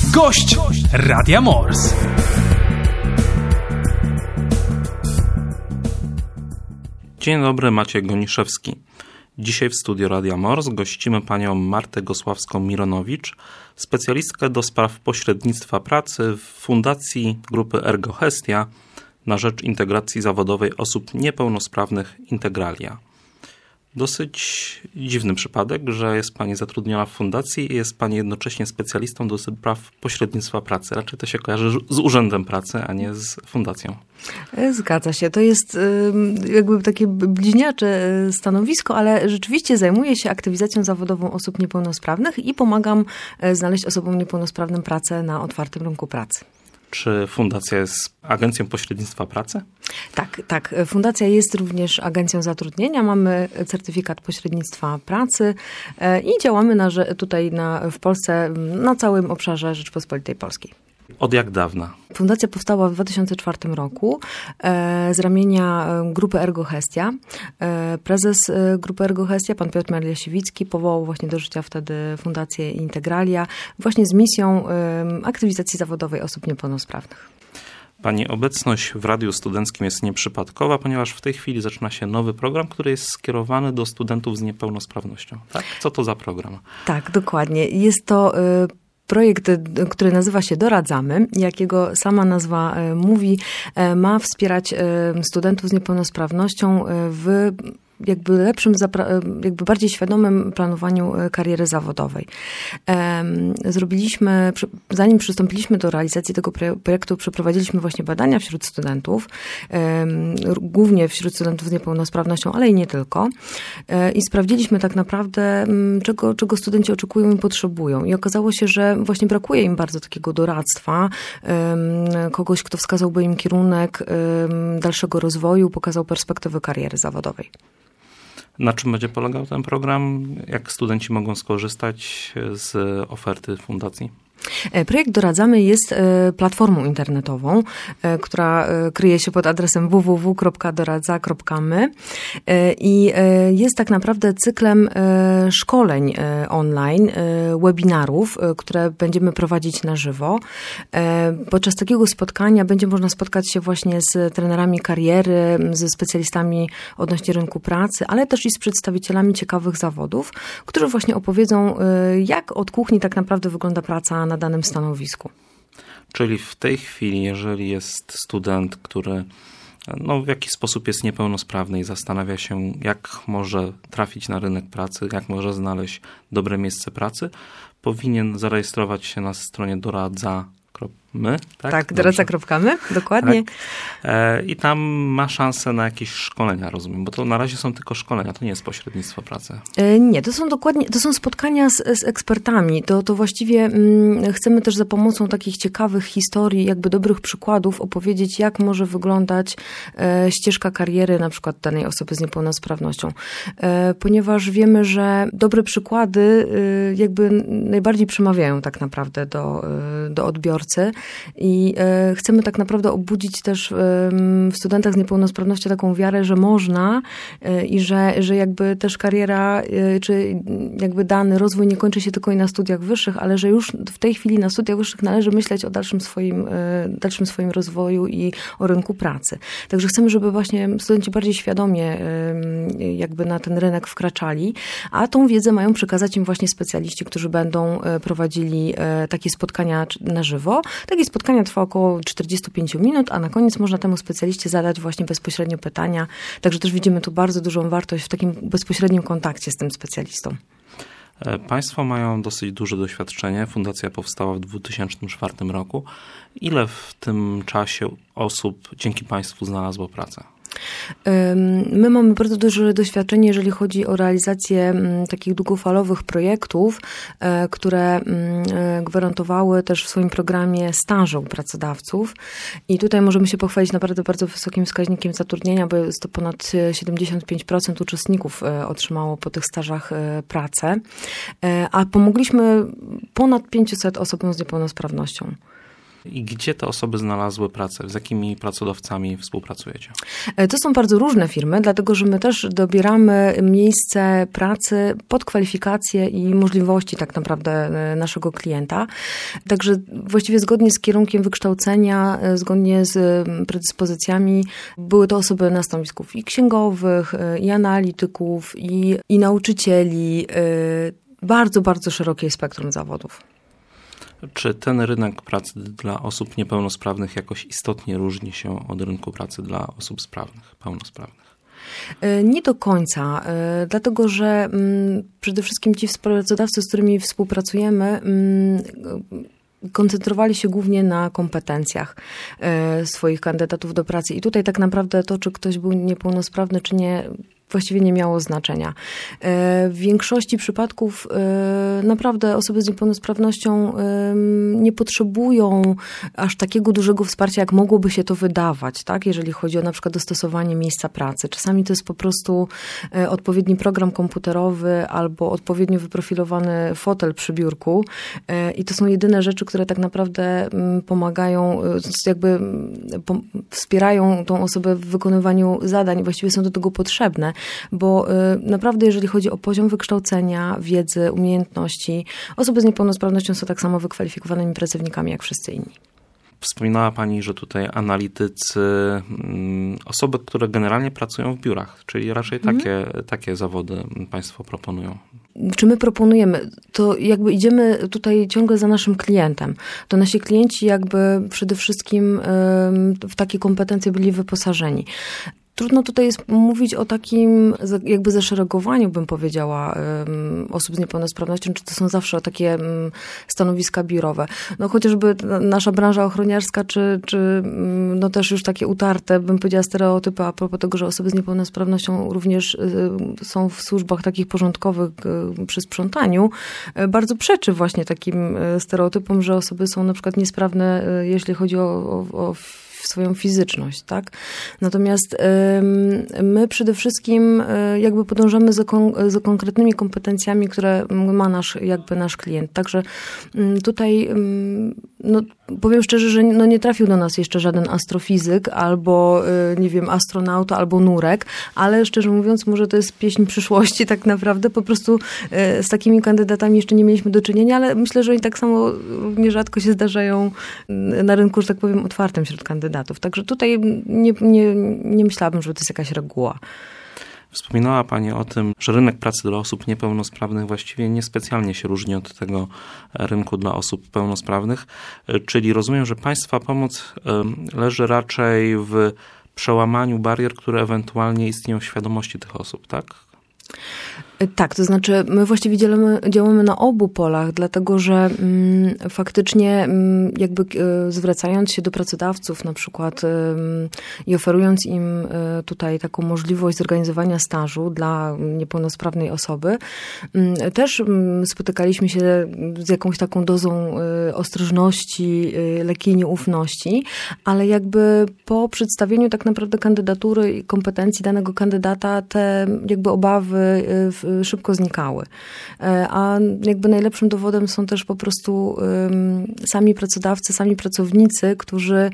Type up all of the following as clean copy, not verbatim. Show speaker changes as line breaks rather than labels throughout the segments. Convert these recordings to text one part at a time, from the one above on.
Gość Radia Mors.
Dzień dobry, Maciej Goniszewski. Dzisiaj w studiu Radia Mors gościmy panią Martę Gosławską-Mironowicz, specjalistkę do spraw pośrednictwa pracy w Fundacji Grupy Ergo Gestia na rzecz integracji zawodowej osób niepełnosprawnych Integralia. Dosyć dziwny przypadek, że jest pani zatrudniona w fundacji i jest pani jednocześnie specjalistą do spraw pośrednictwa pracy. Raczej to się kojarzy z Urzędem Pracy, a nie z fundacją.
Zgadza się. To jest jakby takie bliźniacze stanowisko, ale rzeczywiście zajmuję się aktywizacją zawodową osób niepełnosprawnych i pomagam znaleźć osobom niepełnosprawnym pracę na otwartym rynku pracy.
Czy fundacja jest agencją pośrednictwa pracy?
Tak. Fundacja jest również agencją zatrudnienia. Mamy certyfikat pośrednictwa pracy i działamy w Polsce na całym obszarze Rzeczypospolitej Polskiej.
Od jak dawna?
Fundacja powstała w 2004 roku z ramienia Grupy Ergo Gestia. Prezes Grupy Ergo Gestia, pan Piotr Marlesiewicki, powołał właśnie do życia wtedy Fundację Integralia właśnie z misją aktywizacji zawodowej osób niepełnosprawnych.
Pani obecność w Radiu Studenckim jest nieprzypadkowa, ponieważ w tej chwili zaczyna się nowy program, który jest skierowany do studentów z niepełnosprawnością. Tak? Co to za program?
Tak, dokładnie. Jest to projekt, który nazywa się Doradzamy, jak jego sama nazwa mówi, ma wspierać studentów z niepełnosprawnością w jakby bardziej świadomym planowaniu kariery zawodowej. Zanim przystąpiliśmy do realizacji tego projektu, przeprowadziliśmy właśnie badania wśród studentów, głównie wśród studentów z niepełnosprawnością, ale i nie tylko. I sprawdziliśmy tak naprawdę, czego studenci oczekują i potrzebują. I okazało się, że właśnie brakuje im bardzo takiego doradztwa, kogoś, kto wskazałby im kierunek dalszego rozwoju, pokazał perspektywy kariery zawodowej.
Na czym będzie polegał ten program? Jak studenci mogą skorzystać z oferty fundacji?
Projekt Doradzamy jest platformą internetową, która kryje się pod adresem www.doradza.my i jest tak naprawdę cyklem szkoleń online, webinarów, które będziemy prowadzić na żywo. Podczas takiego spotkania będzie można spotkać się właśnie z trenerami kariery, ze specjalistami odnośnie rynku pracy, ale też i z przedstawicielami ciekawych zawodów, którzy właśnie opowiedzą, jak od kuchni tak naprawdę wygląda praca na danym stanowisku.
Czyli w tej chwili, jeżeli jest student, który w jakiś sposób jest niepełnosprawny i zastanawia się, jak może trafić na rynek pracy, jak może znaleźć dobre miejsce pracy, powinien zarejestrować się na stronie doradza.my.
Tak, doradza.my, dokładnie.
Tak. I tam ma szansę na jakieś szkolenia, rozumiem, bo to na razie są tylko szkolenia, to nie jest pośrednictwo pracy.
Nie, to są spotkania z ekspertami. To właściwie chcemy też za pomocą takich ciekawych historii, jakby dobrych przykładów opowiedzieć, jak może wyglądać ścieżka kariery na przykład danej osoby z niepełnosprawnością. Ponieważ wiemy, że dobre przykłady jakby najbardziej przemawiają tak naprawdę do odbiorcy. I chcemy tak naprawdę obudzić też w studentach z niepełnosprawnością taką wiarę, że można i że jakby też kariera, czy jakby dany rozwój nie kończy się tylko i na studiach wyższych, ale że już w tej chwili na studiach wyższych należy myśleć o dalszym swoim rozwoju i o rynku pracy. Także chcemy, żeby właśnie studenci bardziej świadomie jakby na ten rynek wkraczali, a tą wiedzę mają przekazać im właśnie specjaliści, którzy będą prowadzili takie spotkania na żywo. Takie spotkania trwa około 45 minut, a na koniec można temu specjaliście zadać właśnie bezpośrednio pytania. Także też widzimy tu bardzo dużą wartość w takim bezpośrednim kontakcie z tym specjalistą.
Państwo mają dosyć duże doświadczenie. Fundacja powstała w 2004 roku. Ile w tym czasie osób dzięki państwu znalazło pracę?
My mamy bardzo duże doświadczenie, jeżeli chodzi o realizację takich długofalowych projektów, które gwarantowały też w swoim programie staże u pracodawców. I tutaj możemy się pochwalić naprawdę bardzo wysokim wskaźnikiem zatrudnienia, bo jest to ponad 75% uczestników otrzymało po tych stażach pracę. A pomogliśmy ponad 500 osobom z niepełnosprawnością.
I gdzie te osoby znalazły pracę? Z jakimi pracodawcami współpracujecie?
To są bardzo różne firmy, dlatego że my też dobieramy miejsce pracy pod kwalifikacje i możliwości tak naprawdę naszego klienta. Także właściwie zgodnie z kierunkiem wykształcenia, zgodnie z predyspozycjami były to osoby na stanowisków i księgowych, i analityków, i nauczycieli. Bardzo, bardzo szerokie spektrum zawodów.
Czy ten rynek pracy dla osób niepełnosprawnych jakoś istotnie różni się od rynku pracy dla osób sprawnych, pełnosprawnych?
Nie do końca, dlatego że przede wszystkim ci pracodawcy, z którymi współpracujemy, koncentrowali się głównie na kompetencjach swoich kandydatów do pracy. I tutaj tak naprawdę to, czy ktoś był niepełnosprawny, czy nie, właściwie nie miało znaczenia. W większości przypadków naprawdę osoby z niepełnosprawnością nie potrzebują aż takiego dużego wsparcia, jak mogłoby się to wydawać, tak? Jeżeli chodzi o na przykład dostosowanie miejsca pracy. Czasami to jest po prostu odpowiedni program komputerowy albo odpowiednio wyprofilowany fotel przy biurku i to są jedyne rzeczy, które tak naprawdę pomagają, jakby wspierają tą osobę w wykonywaniu zadań, właściwie są do tego potrzebne. Bo naprawdę, jeżeli chodzi o poziom wykształcenia, wiedzy, umiejętności, osoby z niepełnosprawnością są tak samo wykwalifikowanymi pracownikami jak wszyscy inni.
Wspominała Pani, że tutaj analitycy, osoby, które generalnie pracują w biurach, czyli raczej takie zawody Państwo proponują.
Czy my proponujemy? To jakby idziemy tutaj ciągle za naszym klientem. To nasi klienci jakby przede wszystkim w takie kompetencje byli wyposażeni. Trudno tutaj jest mówić o takim jakby zaszeregowaniu, bym powiedziała, osób z niepełnosprawnością, czy to są zawsze takie stanowiska biurowe. No chociażby nasza branża ochroniarska, czy no też już takie utarte, bym powiedziała, stereotypy a propos tego, że osoby z niepełnosprawnością również są w służbach takich porządkowych przy sprzątaniu, bardzo przeczy właśnie takim stereotypom, że osoby są na przykład niesprawne, jeśli chodzi o swoją fizyczność, tak? Natomiast my przede wszystkim jakby podążamy za konkretnymi kompetencjami, które ma nasz klient. Także tutaj no, powiem szczerze, że no, nie trafił do nas jeszcze żaden astrofizyk albo, nie wiem, astronauta albo nurek, ale szczerze mówiąc, może to jest pieśń przyszłości tak naprawdę. Po prostu z takimi kandydatami jeszcze nie mieliśmy do czynienia, ale myślę, że oni tak samo nierzadko się zdarzają na rynku, że tak powiem, otwartym wśród kandydatów. Także tutaj nie myślałabym, że to jest jakaś reguła.
Wspominała Pani o tym, że rynek pracy dla osób niepełnosprawnych właściwie niespecjalnie się różni od tego rynku dla osób pełnosprawnych, czyli rozumiem, że Państwa pomoc leży raczej w przełamaniu barier, które ewentualnie istnieją w świadomości tych osób, tak?
Tak, to znaczy my właściwie działamy na obu polach, dlatego że faktycznie jakby zwracając się do pracodawców na przykład i oferując im tutaj taką możliwość zorganizowania stażu dla niepełnosprawnej osoby, też spotykaliśmy się z jakąś taką dozą ostrożności, lekkiej nieufności, ale jakby po przedstawieniu tak naprawdę kandydatury i kompetencji danego kandydata te jakby obawy szybko znikały. A jakby najlepszym dowodem są też po prostu sami pracodawcy, sami pracownicy, którzy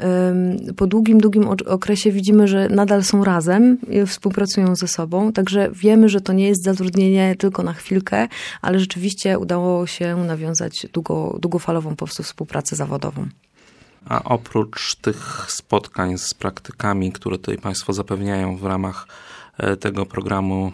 po długim okresie widzimy, że nadal są razem, współpracują ze sobą, także wiemy, że to nie jest zatrudnienie tylko na chwilkę, ale rzeczywiście udało się nawiązać długofalową po prostu współpracę zawodową.
A oprócz tych spotkań z praktykami, które tutaj Państwo zapewniają w ramach tego programu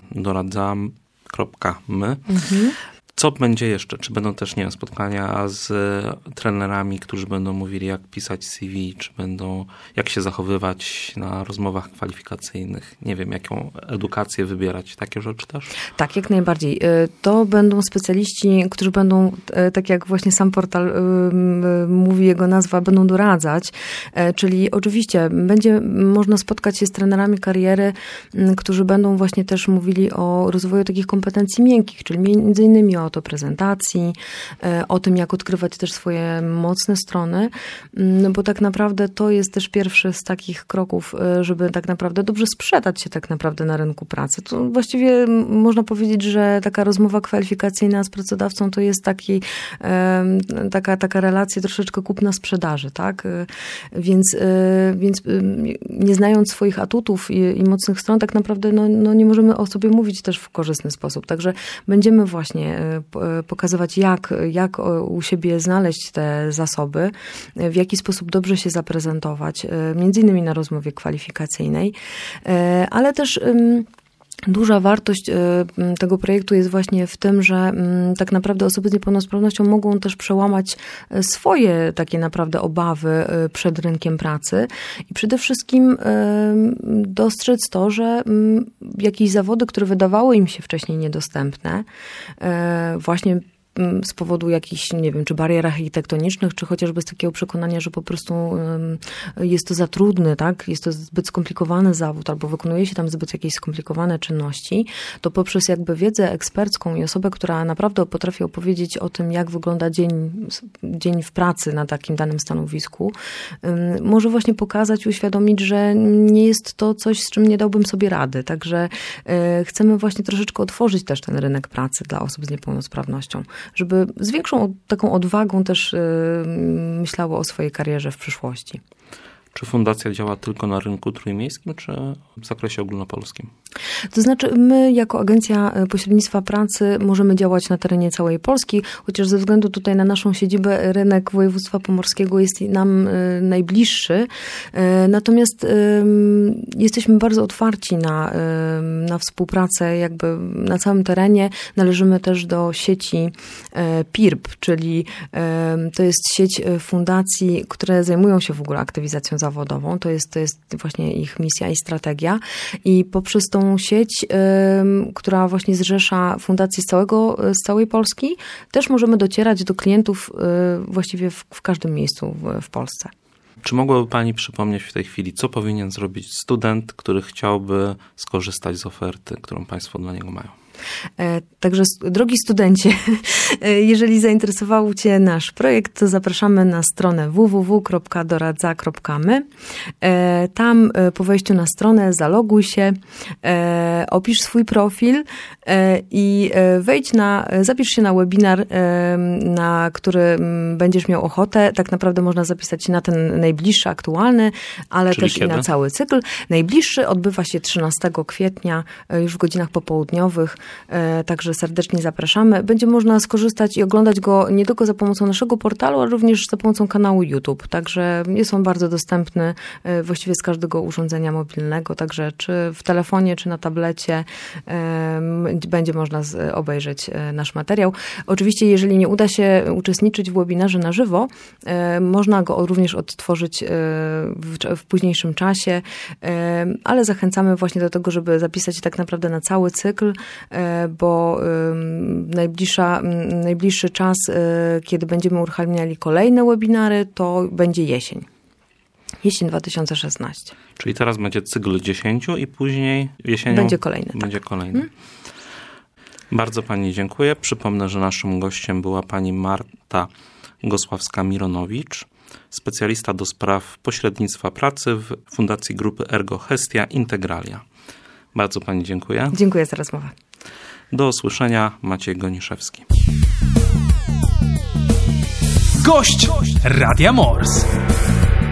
doradzam.my. Co będzie jeszcze? Czy będą też, nie wiem, spotkania z trenerami, którzy będą mówili, jak pisać CV, czy jak się zachowywać na rozmowach kwalifikacyjnych? Nie wiem, jaką edukację wybierać. Takie rzeczy też?
Tak, jak najbardziej. To będą specjaliści, którzy będą, tak jak właśnie sam portal mówi, jego nazwa, będą doradzać. Czyli oczywiście będzie można spotkać się z trenerami kariery, którzy będą właśnie też mówili o rozwoju takich kompetencji miękkich, czyli między innymi o autoprezentacji, o tym, jak odkrywać też swoje mocne strony, no bo tak naprawdę to jest też pierwszy z takich kroków, żeby tak naprawdę dobrze sprzedać się tak naprawdę na rynku pracy. To właściwie można powiedzieć, że taka rozmowa kwalifikacyjna z pracodawcą to jest taka relacja troszeczkę kupna-sprzedaży, tak? Więc nie znając swoich atutów i mocnych stron, tak naprawdę no nie możemy o sobie mówić też w korzystny sposób. Także będziemy właśnie pokazywać, jak u siebie znaleźć te zasoby, w jaki sposób dobrze się zaprezentować, między innymi na rozmowie kwalifikacyjnej, ale też duża wartość tego projektu jest właśnie w tym, że tak naprawdę osoby z niepełnosprawnością mogą też przełamać swoje takie naprawdę obawy przed rynkiem pracy i przede wszystkim dostrzec to, że jakieś zawody, które wydawały im się wcześniej niedostępne, właśnie z powodu jakichś, nie wiem, czy barier architektonicznych, czy chociażby z takiego przekonania, że po prostu jest to za trudny, tak? Jest to zbyt skomplikowany zawód, albo wykonuje się tam zbyt jakieś skomplikowane czynności, to poprzez jakby wiedzę ekspercką i osobę, która naprawdę potrafi opowiedzieć o tym, jak wygląda dzień w pracy na takim danym stanowisku, może właśnie pokazać, uświadomić, że nie jest to coś, z czym nie dałbym sobie rady. Także chcemy właśnie troszeczkę otworzyć też ten rynek pracy dla osób z niepełnosprawnością, żeby z większą taką odwagą też myślało o swojej karierze w przyszłości.
Czy fundacja działa tylko na rynku trójmiejskim, czy w zakresie ogólnopolskim?
To znaczy, my jako Agencja Pośrednictwa Pracy możemy działać na terenie całej Polski, chociaż ze względu tutaj na naszą siedzibę rynek województwa pomorskiego jest nam najbliższy. Natomiast jesteśmy bardzo otwarci na współpracę jakby na całym terenie. Należymy też do sieci PIRB, czyli to jest sieć fundacji, które zajmują się w ogóle aktywizacją zawodową. To jest właśnie ich misja i strategia. I poprzez tą sieć, która właśnie zrzesza fundacje z całej Polski, też możemy docierać do klientów właściwie w każdym miejscu w Polsce.
Czy mogłaby Pani przypomnieć w tej chwili, co powinien zrobić student, który chciałby skorzystać z oferty, którą Państwo dla niego mają?
Także drogi studencie, jeżeli zainteresował Cię nasz projekt, to zapraszamy na stronę www.doradza.my. Tam po wejściu na stronę zaloguj się, opisz swój profil i zapisz się na webinar, na który będziesz miał ochotę. Tak naprawdę można zapisać się na ten najbliższy, aktualny, ale
czyli
też
kiedy?
I na cały cykl. Najbliższy odbywa się 13 kwietnia, już w godzinach popołudniowych. Także serdecznie zapraszamy. Będzie można skorzystać i oglądać go nie tylko za pomocą naszego portalu, ale również za pomocą kanału YouTube. Także jest on bardzo dostępny właściwie z każdego urządzenia mobilnego. Także czy w telefonie, czy na tablecie będzie można obejrzeć nasz materiał. Oczywiście, jeżeli nie uda się uczestniczyć w webinarze na żywo, można go również odtworzyć w późniejszym czasie, ale zachęcamy właśnie do tego, żeby zapisać się tak naprawdę na cały cykl, bo najbliższy czas, kiedy będziemy uruchamiali kolejne webinary, to będzie jesień 2016.
Czyli teraz będzie cykl 10 i później jesienią
będzie kolejny.
Będzie
tak.
kolejny. Bardzo Pani dziękuję. Przypomnę, że naszym gościem była Pani Marta Gosławska-Mironowicz, specjalista do spraw pośrednictwa pracy w Fundacji Grupy Ergo Hestia Integralia. Bardzo Pani dziękuję.
Dziękuję za rozmowę.
Do usłyszenia, Maciej Goniszewski.
Gość Radia Mors.